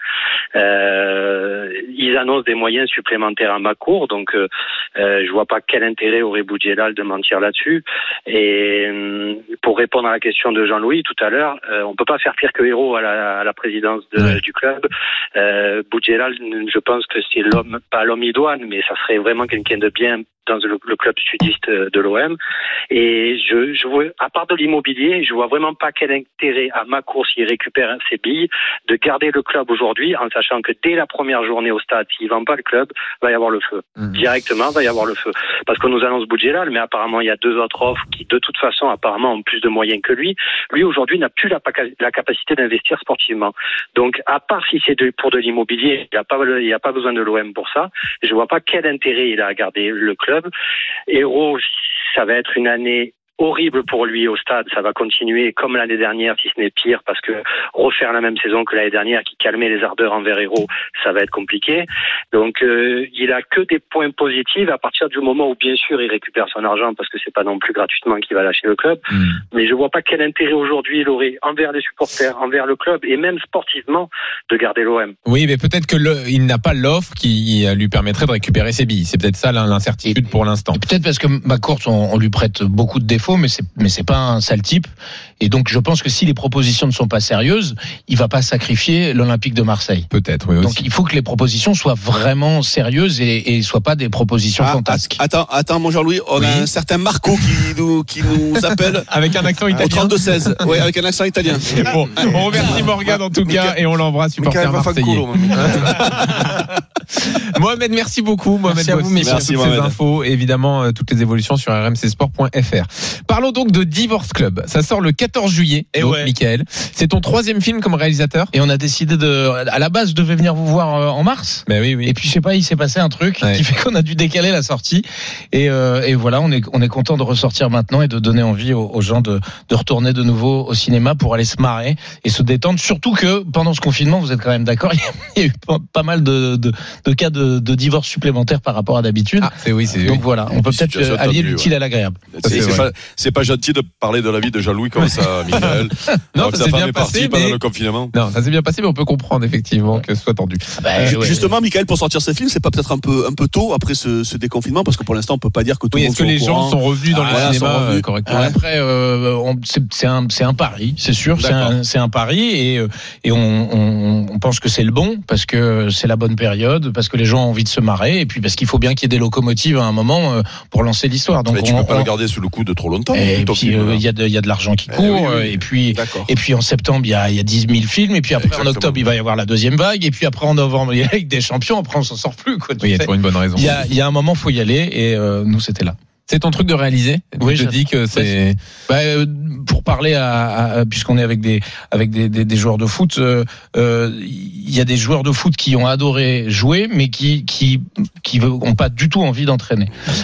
Ils annoncent des moyens supplémentaires à Macron, donc je vois pas quel intérêt aurait Boudjelal de mentir là-dessus. Et pour répondre à la question de Jean-Louis tout à l'heure, on peut pas faire pire que Hérault à la présidence du club. Boudjelal, je pense que c'est l'homme, pas l'homme idoine, mais ça serait vraiment quelqu'un de bien dans le club sudiste de l'OM. Et je vois, à part de l'immobilier, je vois vraiment pas quel intérêt à Macron s'il récupère ses billes de garder le club aujourd'hui, en sachant que dès la première journée au stade, s'il vend pas le club, va y avoir le feu. Directement, va y avoir le feu. Parce qu'on nous annonce Boudjelal, mais apparemment il y a 2 autres offres qui, de toute façon, apparemment ont plus de moyens que lui. Lui aujourd'hui n'a plus la capacité d'investir sportivement. Donc, à part si c'est pour de l'immobilier, il n'y a pas besoin de l'OM pour ça. Je vois pas quel intérêt il a à garder le club. Hérault, ça va être une année horrible pour lui au stade, ça va continuer comme l'année dernière, si ce n'est pire, parce que refaire la même saison que l'année dernière qui calmait les ardeurs envers Hérault, ça va être compliqué. Donc il a que des points positifs à partir du moment où bien sûr il récupère son argent, parce que c'est pas non plus gratuitement qu'il va lâcher le club. Mais je vois pas quel intérêt aujourd'hui il aurait envers les supporters, envers le club et même sportivement de garder l'OM. Oui, mais peut-être que il n'a pas l'offre qui lui permettrait de récupérer ses billes. C'est peut-être ça l'incertitude pour l'instant. Peut-être parce que Macourt, on lui prête beaucoup de défauts, mais c'est pas un sale type. Et donc je pense que si les propositions ne sont pas sérieuses, il va pas sacrifier l'Olympique de Marseille. Peut-être, oui aussi. Donc il faut que les propositions soient vraiment sérieuses et soient pas des propositions fantasques. Attends, mon Jean-Louis, on a un certain Marco qui nous appelle avec un accent italien. Au 32-16. Oui, avec un accent italien. Bon, on remercie Morgane en tout cas et on l'embrasse, supporter marseillais. Mohamed, merci beaucoup. Mohamed, merci à vous, merci pour toutes ces infos et évidemment toutes les évolutions sur rmcsport.fr. Parlons donc de Divorce Club. Ça sort le 14 juillet. Et donc, Michael, c'est ton 3e film comme réalisateur. Et on a décidé à la base, je devais venir vous voir en mars. Ben oui. Et puis je sais pas, il s'est passé un truc qui fait qu'on a dû décaler la sortie. Et voilà, on est content de ressortir maintenant et de donner envie aux gens de retourner de nouveau au cinéma pour aller se marrer et se détendre. Surtout que pendant ce confinement, vous êtes quand même d'accord, il y a eu pas mal de cas de divorce supplémentaires par rapport à d'habitude. Donc voilà, on peut peut-être allier l'utile à l'agréable. C'est pas gentil de parler de la vie de Jean-Louis comme ça, Michael. Non, ça s'est bien passé pendant le confinement. Non, ça s'est bien passé, mais on peut comprendre effectivement que ce soit tendu. Justement, Michael, pour sortir ce film, c'est pas peut-être un peu tôt après ce déconfinement, parce que pour l'instant, on peut pas dire que tout le monde est-ce que les gens sont revenus dans le cinéma correctement? Après, c'est un pari, c'est sûr, c'est un pari et on pense que c'est le bon parce que c'est la bonne période, parce que les gens ont envie de se marrer et puis parce qu'il faut bien qu'il y ait des locomotives à un moment pour lancer l'histoire. Donc tu peux pas le garder sous le coup de trop longtemps. Et puis il y a de l'argent qui court et puis en septembre il y a 10 000 films et puis après en octobre il va y avoir la 2e vague et puis après en novembre il y a la Ligue des Champions, après on s'en sort plus quoi. Il y a toujours une bonne raison. Il y a un moment faut y aller et nous c'était là. C'est ton truc de réaliser. Oui, je te dis que c'est. Pour parler puisqu'on est avec des joueurs de foot, il y a des joueurs de foot qui ont adoré jouer, mais qui ont pas du tout envie d'entraîner.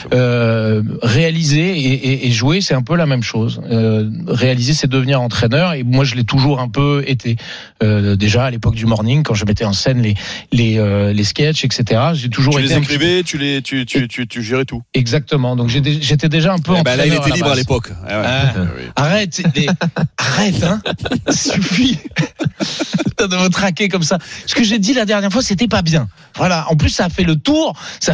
Réaliser et jouer, c'est un peu la même chose. Réaliser, c'est devenir entraîneur, et moi je l'ai toujours un peu été. Déjà à l'époque du morning, quand je mettais en scène les sketchs, etc. J'ai toujours été. Tu les écrivais, tu gérais tout. Exactement. Donc j'étais déjà un peu entraîneur. Là, il était libre à l'époque. Arrête, hein. Suffit de me traquer comme ça. Ce que j'ai dit la dernière fois, c'était pas bien. Voilà. En plus, ça a fait le tour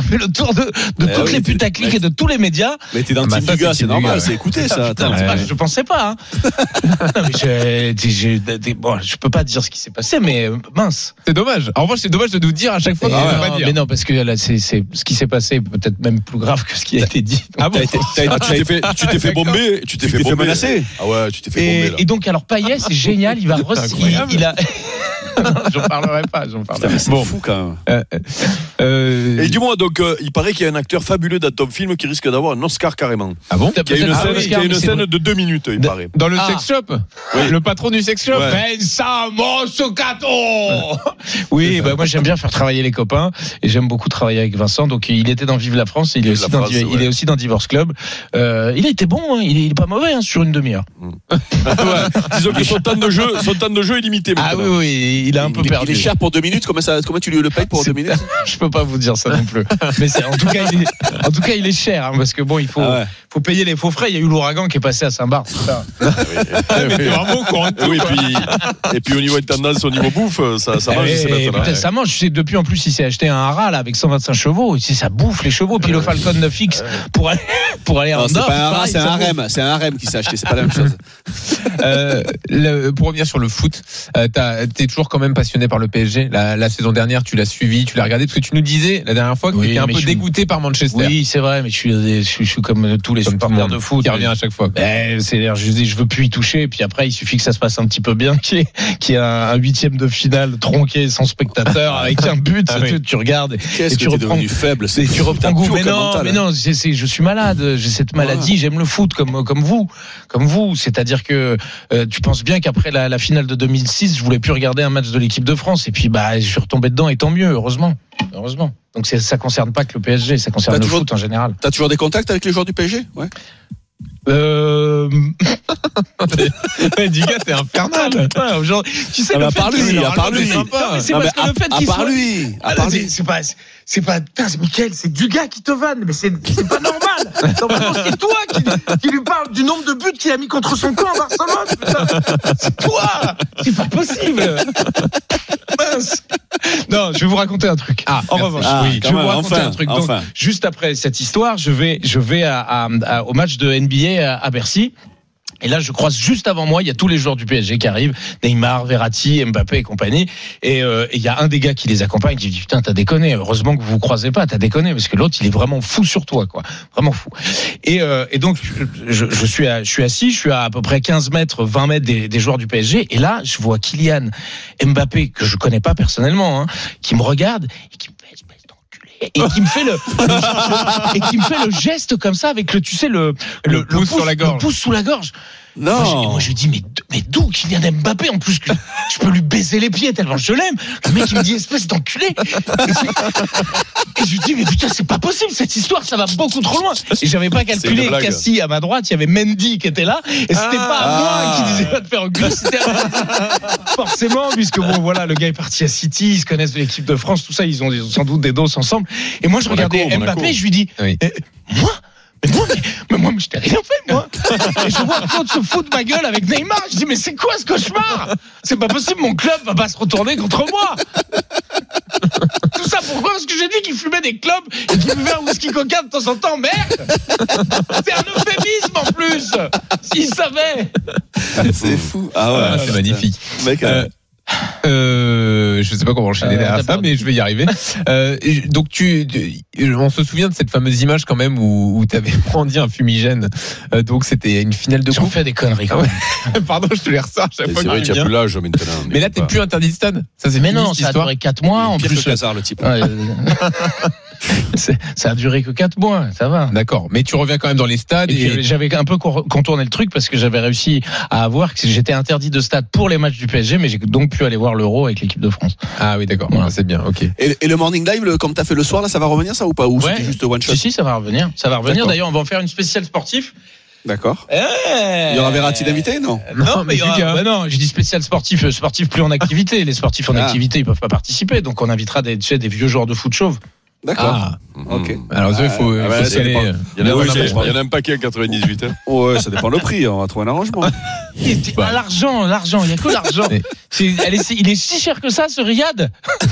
de toutes les putaclics et de tous les médias. Mais t'es dans le team du gars, c'est normal, c'est écouté ça. Je pensais pas. Hein. Non, mais je peux pas dire ce qui s'est passé, mais mince. C'est dommage. En revanche, c'est dommage de nous dire à chaque fois. Mais non, parce que là, c'est ce qui s'est passé, peut-être même plus grave que ce qui a été dit. Ah bon? Tu t'es fait bomber, tu t'es fait menacer. Ah ouais, tu t'es fait bomber. Là. Et donc, alors Payet, c'est génial. Il va il a. J'en parlerai pas. C'est fou quand même. Et dis-moi, donc, il paraît qu'il y a un acteur fabuleux dans ton film qui risque d'avoir un Oscar carrément. Ah bon? Il y a une scène de 2 minutes, il paraît. Dans le sex shop? Oui. Le patron du sex shop? Pensamo su Cato. Oui, moi j'aime bien faire travailler les copains, et j'aime beaucoup travailler avec Vincent. Donc il était dans Vive la France, et il est aussi dans Divorce Club. Il a été bon, hein, il est pas mauvais, hein, sur une demi-heure. Disons que son temps de jeu est limité. Ah oui, il a un peu perdu. Il est cher pour 2 minutes. Comment tu lui le payes pour 2 minutes? Je peux pas vous dire ça non plus. Mais en tout cas, il est cher, hein, parce que bon, il faut payer les faux frais. Il y a eu l'ouragan qui est passé à Saint-Barth. Mais t'es vraiment au courant de tout. Oui, et puis au niveau intendance, au niveau bouffe, ça mange. Peut-être ça mange. Je sais, depuis en plus, il s'est acheté un Haras là, avec 125 chevaux. Ici, ça bouffe les chevaux. Puis le Falcon 9X pour aller en Nord. C'est pas un Haras, c'est un harem. C'est un harem qui s'est acheté. C'est pas la même chose. Pour revenir sur le foot, t'es toujours quand même passionné par le PSG. La saison dernière, tu l'as suivi, tu l'as regardé, parce que tu nous disais la dernière fois que tu étais un peu dégoûté par Manchester. Oui, c'est vrai, mais je suis comme tous les supporters de foot qui revient à chaque fois. Je veux plus y toucher, et puis après il suffit que ça se passe un petit peu bien, qu'il y ait un 8e de finale tronqué sans spectateur avec un but, tu regardes et tu reprends faible, tu reprends goût. Mais non, je suis malade, j'ai cette maladie, j'aime le foot comme vous, c'est-à-dire que tu penses bien qu'après la finale de 2006, je voulais plus regarder un match de l'équipe de France, et puis je suis retombé dedans, et tant mieux, heureusement. Donc ça concerne pas que le PSG, ça concerne le foot en général. T'as toujours des contacts avec les joueurs du PSG? Ouais. Diga, t'es infernal. Tu sais, à part lui. C'est parce que le fait qu'il soit lui. c'est pas putain, c'est Mickaël, c'est Dugas qui te vanne, mais c'est pas normal. Normalement, c'est toi qui lui parle du nombre de buts qu'il a mis contre son camp à Barcelone, putain. C'est toi. C'est pas possible. Mince. Non, je vais vous raconter un truc. En revanche, oui, je vais vous raconter un truc. Donc, juste après cette histoire, je vais au match de NBA à Bercy. Et là, je croise juste avant moi, il y a tous les joueurs du PSG qui arrivent, Neymar, Verratti, Mbappé et compagnie. Et il y a un des gars qui les accompagne qui dit putain, t'as déconné. Heureusement que vous vous croisez pas, t'as déconné, parce que l'autre il est vraiment fou sur toi, quoi, vraiment fou. Et donc je suis assis, je suis à peu près 15 mètres, 20 mètres des joueurs du PSG. Et là, je vois Kylian Mbappé que je connais pas personnellement, hein, qui me regarde et qui me fait et qui me fait le geste comme ça avec le pouce sur la gorge. Le pouce sous la gorge. Non. Moi je lui dis mais d'où Kylian Mbappé, en plus que je peux lui baiser les pieds tellement je l'aime. Le mec il me dit espèce d'enculé. Et je lui dis mais putain, c'est pas possible cette histoire, ça va beaucoup trop loin. Et j'avais pas calculé qu'assis à ma droite il y avait Mendy qui était là, et c'était pas à moi qui disait pas de faire enculer, c'était forcément, puisque bon voilà, le gars est parti à City, ils se connaissent de l'équipe de France, tout ça, ils ont sans doute des doses ensemble. Et moi je regardais Mbappé et je lui dis mais moi, je t'ai rien fait, moi. Et je vois Claude se fout de ma gueule avec Neymar. Je dis, mais c'est quoi ce cauchemar? C'est pas possible, mon club va pas se retourner contre moi. Tout ça pourquoi? Parce que j'ai dit qu'il fumait des clopes et qu'il buvait un whisky coca de temps en temps. Merde! C'est un euphémisme en plus! S'il savait! C'est fou. Ah ouais, c'est magnifique. Mec, je sais pas comment enchaîner derrière ça, mais je vais y arriver. Donc on se souvient de cette fameuse image quand même où tu avais brandi un fumigène. Donc c'était une finale de coupe. On fait des conneries quand même. Pardon, je te les ressors chaque fois. C'est vrai, tu n'as plus l'âge maintenant. Mais là, t'es plus interdit de stade. Ça, c'est mais non, ça a duré 4 mois. En plus, Casar, le type. Ça a duré que 4 mois, ça va. D'accord, mais tu reviens quand même dans les stades. Et j'avais un peu contourné le truc parce que j'avais réussi à avoir que j'étais interdit de stade pour les matchs du PSG, mais j'ai donc pu aller voir l'Euro avec l'équipe de France. Ah oui, d'accord, voilà. C'est bien, ok. Et le morning live, comme t'as fait le soir, là, ça va revenir ça ou pas? Ou c'était juste one shot? Si, ça va revenir. Ça va revenir. D'ailleurs, on va en faire une spéciale sportif. D'accord. Il y aura Verratti d'invité, non? Non, mais il y aura. Non, je dis spécial sportif plus en activité. Les sportifs en activité, ils peuvent pas participer, donc on invitera des vieux joueurs de foot chauve. D'accord. Ok. Alors il faut s'y aller. Il y en a un paquet à 98. Hein. Ouais, ça dépend le prix. On va trouver un arrangement. L'argent. Il y a que l'argent. Il est si cher que ça, ce Riyad.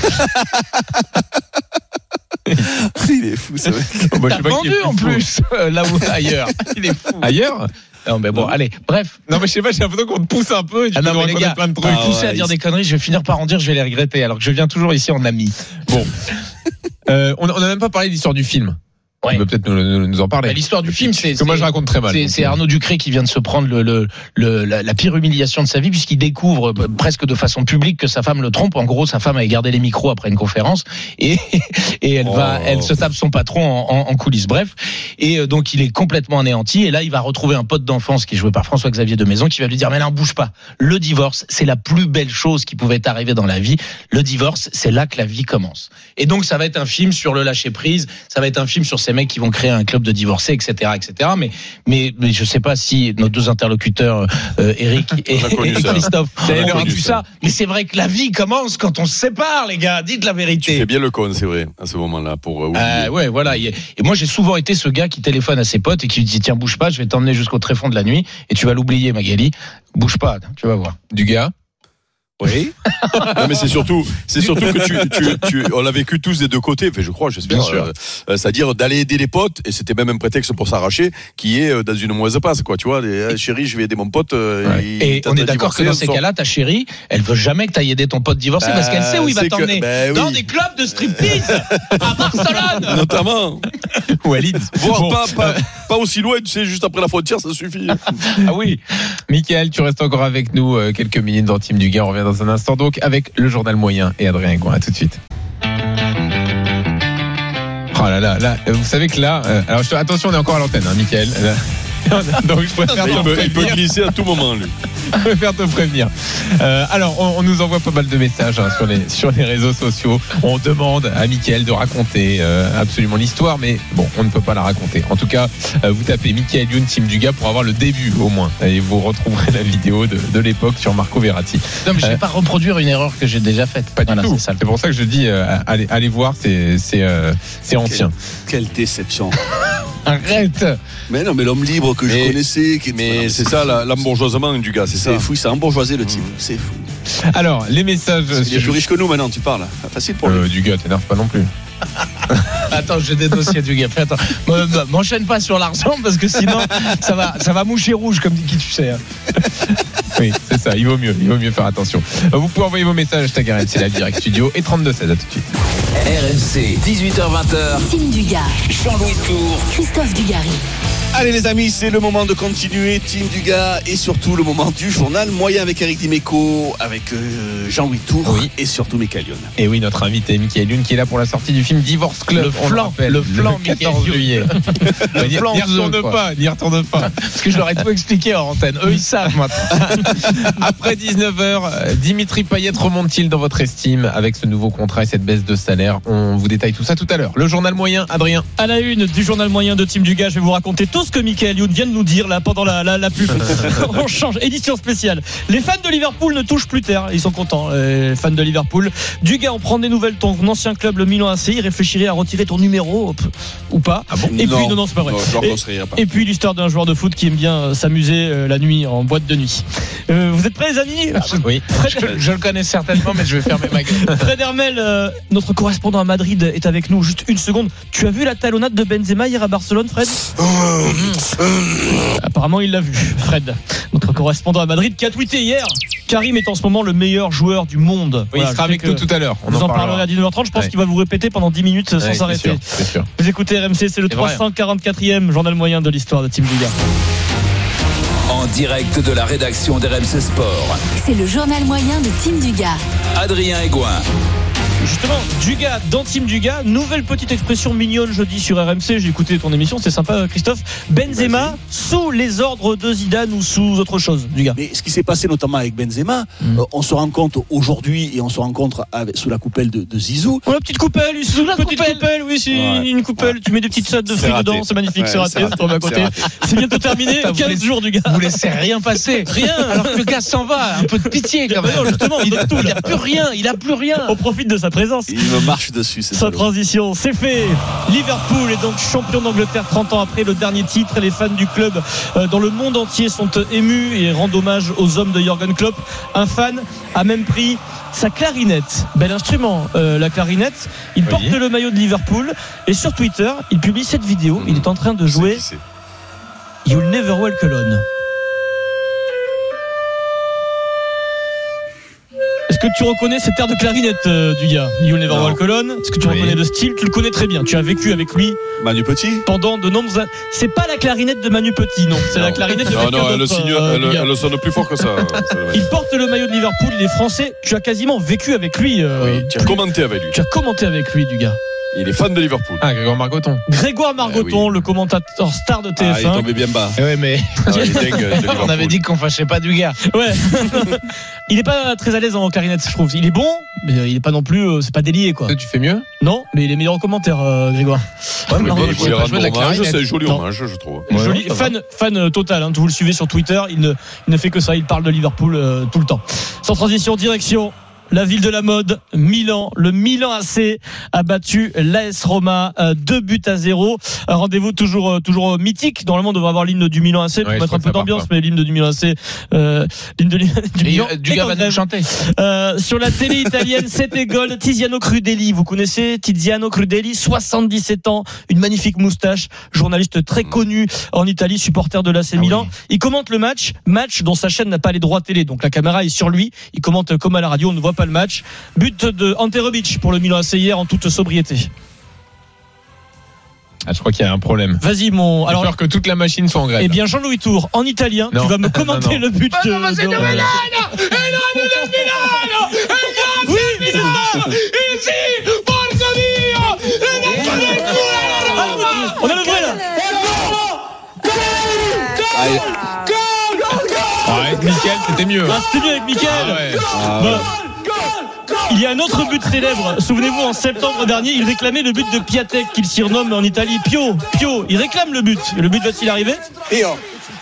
Il est fou, ce mec. T'as vendu en plus là où ailleurs. Il est fou. Ailleurs. Non mais bon, allez, bref. Non mais je sais pas, j'ai l'impression qu'on te pousse un peu. Et non mais les gars, plein de trucs. Pousser à dire des conneries, je vais finir par en dire, je vais les regretter. Alors que je viens toujours ici en ami. Bon, on n'a même pas parlé de l'histoire du film. Ouais. Tu peux peut-être nous en parler. L'histoire du film, c'est que moi je raconte très mal. C'est Arnaud Ducré qui vient de se prendre la pire humiliation de sa vie puisqu'il découvre presque de façon publique que sa femme le trompe. En gros, sa femme avait gardé les micros après une conférence et elle se tape son patron en coulisses. Bref, et donc il est complètement anéanti. Et là, il va retrouver un pote d'enfance qui est joué par François-Xavier de Maison qui va lui dire mais non, bouge pas. Le divorce, c'est la plus belle chose qui pouvait t'arriver dans la vie. Le divorce, c'est là que la vie commence. Et donc ça va être un film sur le lâcher prise. Ça va être un film sur ces mecs qui vont créer un club de divorcés, etc., etc. Mais je sais pas si nos deux interlocuteurs, Eric et Christophe, ont vu ça. Mais c'est vrai que la vie commence quand on se sépare, les gars. Dites la vérité. Tu fais bien le con, c'est vrai, à ce moment-là, pour oublier. Ouais, voilà. Et moi, j'ai souvent été ce gars qui téléphone à ses potes et qui lui dit tiens, bouge pas, je vais t'emmener jusqu'au tréfonds de la nuit et tu vas l'oublier, Magali. Bouge pas, tu vas voir. Du gars. Oui. Non, mais c'est surtout que on l'a vécu tous des deux côtés. Enfin, je crois, j'espère. C'est-à-dire d'aller aider les potes, et c'était même un prétexte pour s'arracher, qui est dans une mauvaise passe, quoi. Tu vois, chérie, je vais aider mon pote. Et on est d'accord que dans ces cas-là, ta chérie, elle veut jamais que t'ailles aider ton pote divorcé parce qu'elle sait où il va t'emmener. Dans des clubs de striptease à Barcelone, notamment. Walid. Voire pas aussi loin, tu sais, juste après la frontière, ça suffit. Ah oui. Mickaël, tu restes encore avec nous quelques minutes dans Team du Gars. On revient dans un instant donc avec le journal moyen et Adrien Gouin. À tout de suite. Oh là, vous savez que là, alors attention, on est encore à l'antenne, hein, Mickaël. Donc je préfère il peut glisser à tout moment, lui. Je préfère te prévenir. Alors on nous envoie pas mal de messages sur les réseaux sociaux. On demande à Mickaël de raconter absolument l'histoire, mais bon, on ne peut pas la raconter. En tout cas, vous tapez Mickaël Youn Team du Gars pour avoir le début au moins, et vous retrouverez la vidéo de l'époque sur Marco Verratti. Non mais je vais pas reproduire une erreur que j'ai déjà faite. Pas du tout. C'est pour ça que je dis allez voir, c'est ancien. Quelle déception. Arrête. Mais non, mais l'homme libre que je connaissais. Mais c'est ça l'embourgeoisement du gars, c'est ça. C'est fou, c'est embourgeoisé le type. C'est fou. Alors, les messages. Il est plus riche que nous maintenant, tu parles. Facile pour lui. Du gars, t'énerve pas non plus. Attends, j'ai des dossiers du gars. Attends, m'enchaîne pas sur l'argent parce que sinon ça va moucher rouge comme dit qui tu sais. Oui, c'est ça. Il vaut mieux faire attention. Vous pouvez envoyer vos messages #RMC c'est la direct studio et 3216. À tout de suite. RMC 18h20. Team du Gars. Jean-Louis Tour. Christophe Dugarry. Allez les amis, c'est le moment de continuer Team du Gars et surtout le moment du journal moyen avec Eric Dimeco, avec Jean-Louis Tour et surtout Mickaël Youn. Et oui, notre invité Mickaël Youn qui est là pour la sortie du film Divorce Club. Le flanc 14 juillet. N'y retourne pas. Parce que je leur ai tout expliqué en antenne. Eux ils savent maintenant. Après 19h, Dimitri Payet remonte-t-il dans votre estime avec ce nouveau contrat et cette baisse de salaire? On vous détaille tout ça tout à l'heure. Le journal moyen, Adrien. À la une du journal moyen de Team du Gars, je vais vous raconter tout ce que Mickaël Youn vient de nous dire là pendant la pub. On change, édition spéciale. Les fans de Liverpool ne touchent plus terre, ils sont contents, les fans de Liverpool. Du Gars, on prend des nouvelles, ton ancien club, le Milan AC, il réfléchirait à retirer ton numéro ou pas. Ah bon? Et puis non, c'est pas vrai. Et puis l'histoire d'un joueur de foot qui aime bien s'amuser la nuit en boîte de nuit. Vous Vous êtes prêts les amis? Oui. Je le connais certainement, mais je vais fermer ma gueule. Fred Hermel, notre correspondant à Madrid, est avec nous. Juste une seconde. Tu as vu la talonnade de Benzema hier à Barcelone, Fred? Apparemment, il l'a vu. Fred, notre correspondant à Madrid, qui a tweeté hier: Karim est en ce moment le meilleur joueur du monde. Oui, il sera avec nous tout à l'heure. On en parlera à 19h30. Je pense qu'il va vous répéter pendant 10 minutes sans s'arrêter. C'est sûr. Vous écoutez RMC, c'est le 344e journal moyen de l'histoire de Team Duga. En direct de la rédaction d'RMC Sport. C'est le journal moyen de Team Duga. Adrien Aigouin. Justement, Duga dans Team Duga, nouvelle petite expression mignonne jeudi sur RMC. J'ai écouté ton émission, c'est sympa Christophe. Benzema sous les ordres de Zidane ou sous autre chose, Duga. Mais ce qui s'est passé notamment avec Benzema, on se rend compte aujourd'hui et on se rencontre sous la coupelle de Zizou. Oh, la petite coupelle, sous la petite coupelle, oui, c'est une coupelle. Ouais. Tu mets des petites salades de fruits dedans, c'est magnifique, c'est raté, ça tombe à côté. C'est bientôt terminé, 15 jours, Duga. Vous laissez rien passer, rien, alors que le gars s'en va, un peu de pitié quand même. Non, justement, il a plus rien. On profite de sa présence. Il me marche dessus, c'est ça. Sa transition, c'est fait. Liverpool est donc champion d'Angleterre 30 ans après le dernier titre. Les fans du club dans le monde entier sont émus et rendent hommage aux hommes de Jürgen Klopp. Un fan a même pris sa clarinette. Bel instrument, la clarinette. Il porte le maillot de Liverpool et sur Twitter, il publie cette vidéo. Il est en train de jouer You'll Never Walk Alone. Est-ce que tu reconnais cet air de clarinette du gars, You'll Never Walk Alone? Est-ce que tu reconnais le style? Tu le connais très bien. Tu as vécu avec lui. Manu Petit. Pendant de nombreuses années. C'est pas la clarinette de Manu Petit, non. C'est la clarinette de quelqu'un d'autre. Elle sonne plus fort que ça. Il porte le maillot de Liverpool. Il est français. Tu as quasiment vécu avec lui. Oui, tu as commenté avec lui. Tu as commenté avec lui, du gars. Il est fan de Liverpool. Ah, Grégoire Margoton. Grégoire Margoton, le commentateur star de TF1. Il est tombé bien bas. Ouais, mais on avait dit qu'on fâchait pas du gars. Ouais. Il est pas très à l'aise en clarinette, je trouve. Il est bon, mais il est pas non plus. C'est pas délié, quoi. Tu fais mieux? Non, mais il est meilleur en commentaire, Grégoire. Ouais, mais il voulait rendre hommage, c'est joli hommage, je trouve. Joli, fan total. Hein, vous le suivez sur Twitter. Il ne fait que ça. Il parle de Liverpool tout le temps. Sans transition, direction la ville de la mode, Milan. Le Milan AC a battu l'AS Roma 2-0. Rendez-vous toujours mythique. Normalement, on devrait avoir l'hymne du Milan AC pour mettre un peu d'ambiance, mais l'hymne du Milan AC, l'hymne du Milan. Duga va nous chanter. Sur la télé italienne, 7 goal. Tiziano Crudeli. Vous connaissez Tiziano Crudeli, 77 ans, une magnifique moustache, journaliste très connu en Italie, supporter de l'AC Milan. Il commente le match dont sa chaîne n'a pas les droits télé. Donc la caméra est sur lui. Il commente comme à la radio. On ne voit pas le match. But de Ante Rebic pour le Milan AC hier en toute sobriété. Ah, je crois qu'il y a un problème. Vas-y, mon. Alors, peur que toute la machine soit en grève. Eh bien, Jean-Louis Tour, en italien, tu vas me commenter le but de Milano. On a le vrai là. Avec Mickaël, c'était mieux. C'était mieux avec Mickaël. Il y a un autre but célèbre. Souvenez-vous, en septembre dernier, il réclamait le but de Piatek, qu'il surnomme en Italie Pio. Il réclame le but. Et le but va-t-il arriver? Pio.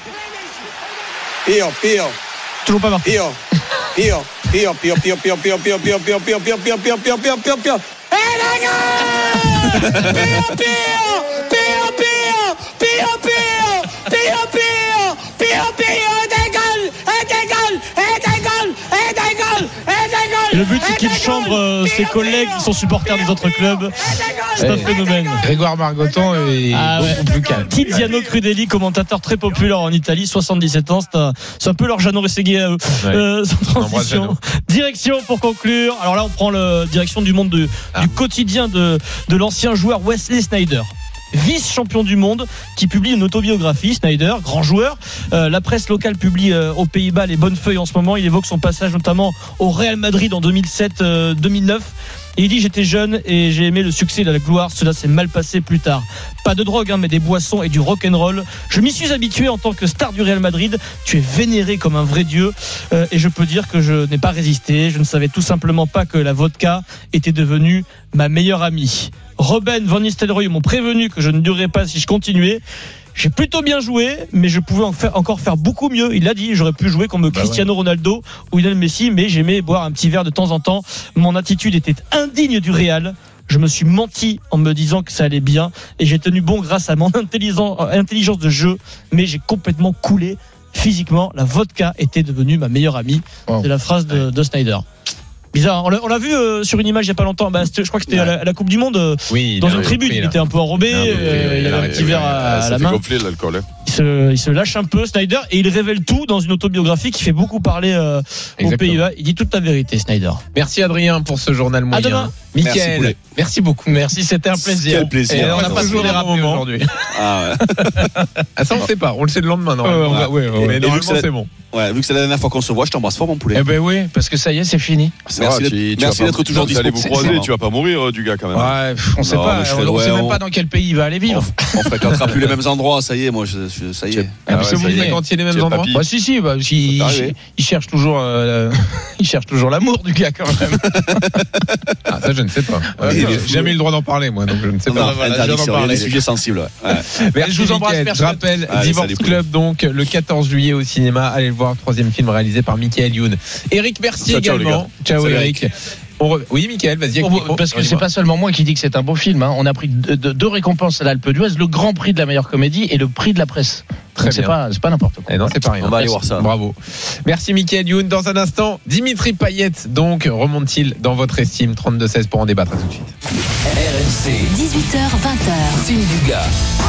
Toujours pas marqué. Pio. Le but, c'est qu'il chambre ses collègues qui sont supporters des autres clubs. C'est un phénomène. Grégoire Margoton est beaucoup plus calme. Tiziano Crudeli, commentateur très populaire en Italie, 77 ans. C'est un peu leur Jeannot Rességuier à eux. Sans transition. Direction pour conclure. Alors là, on prend la direction du monde du quotidien de l'ancien joueur Wesley Sneijder. Vice-champion du monde, qui publie une autobiographie. Sneijder, grand joueur. La presse locale publie aux Pays-Bas les bonnes feuilles en ce moment. Il évoque son passage notamment au Real Madrid en 2007-2009. Et il dit: j'étais jeune et j'ai aimé le succès et la gloire. Cela s'est mal passé plus tard. Pas de drogue, mais des boissons et du rock'n'roll. Je m'y suis habitué en tant que star du Real Madrid. Tu es vénéré comme un vrai dieu. Et je peux dire que je n'ai pas résisté. Je ne savais tout simplement pas que la vodka était devenue ma meilleure amie. Robben Van Nistelrooy m'ont prévenu que je ne durerais pas si je continuais. J'ai plutôt bien joué, mais je pouvais encore faire beaucoup mieux. Il l'a dit, j'aurais pu jouer comme Cristiano Ronaldo ou Lionel Messi, mais j'aimais boire un petit verre de temps en temps. Mon attitude était indigne du Real. Je me suis menti en me disant que ça allait bien et j'ai tenu bon grâce à mon intelligence de jeu, mais j'ai complètement coulé. physiquement, la vodka était devenue ma meilleure amie. Wow. C'est la phrase de Snyder. Bizarre, on l'a vu sur une image il y a pas longtemps. Je crois que c'était à la Coupe du Monde. Dans une tribune, il était un peu enrobé. Il avait un petit verre à la main. Ça fait gonfler l'alcool. Il se lâche un peu, Snyder, et il révèle tout dans une autobiographie qui fait beaucoup parler aux Pays-Bas. Il dit toute la vérité, Snyder. Merci Adrien pour ce journal moyen. À demain. Mickaël, merci beaucoup. Merci, c'était un plaisir. Quel plaisir. Et on n'a pas toujours dérapé aujourd'hui. Ah ouais. Ça on ne sait pas, on le sait le lendemain. Mais normalement c'est bon. Ouais, vu que c'est la dernière fois qu'on se voit, je t'embrasse fort, mon poulet. Eh ben oui, parce que ça y est, c'est fini. Merci d'être toujours Vous allez vous croiser, tu vas pas mourir du gars quand même. Ouais, on sait pas, on sait même pas dans quel pays il va aller vivre. On fréquentera plus les mêmes endroits, ça y est, moi, ça y est. Parce que vous fréquentiez les mêmes endroits. Bah si, il cherche toujours l'amour du gars quand même. Ah, ça je ne sais pas. J'ai jamais eu le droit d'en parler moi, donc je ne sais pas. Il y a des sujets sensibles. Je vous embrasse. Je rappelle, Divorce Club donc le 14 juillet au cinéma. Allez le voir, 3e film réalisé par Michael Youn. Eric Mercier également. Ciao Eric. Oui, Mickaël, vas-y. Parce que c'est pas seulement moi qui dis que c'est un beau film. On a pris deux récompenses à l'Alpe d'Huez, le Grand Prix de la meilleure comédie et le prix de la presse. Très bien. C'est pas n'importe quoi. Non, c'est pas rien. On va aller voir ça. Bravo. Merci Michael Youn. Dans un instant, Dimitri Payet, donc, remonte-t-il dans votre estime? 32-16 pour en débattre. À tout de suite. RMC. 18h, 20h. Team Dugas.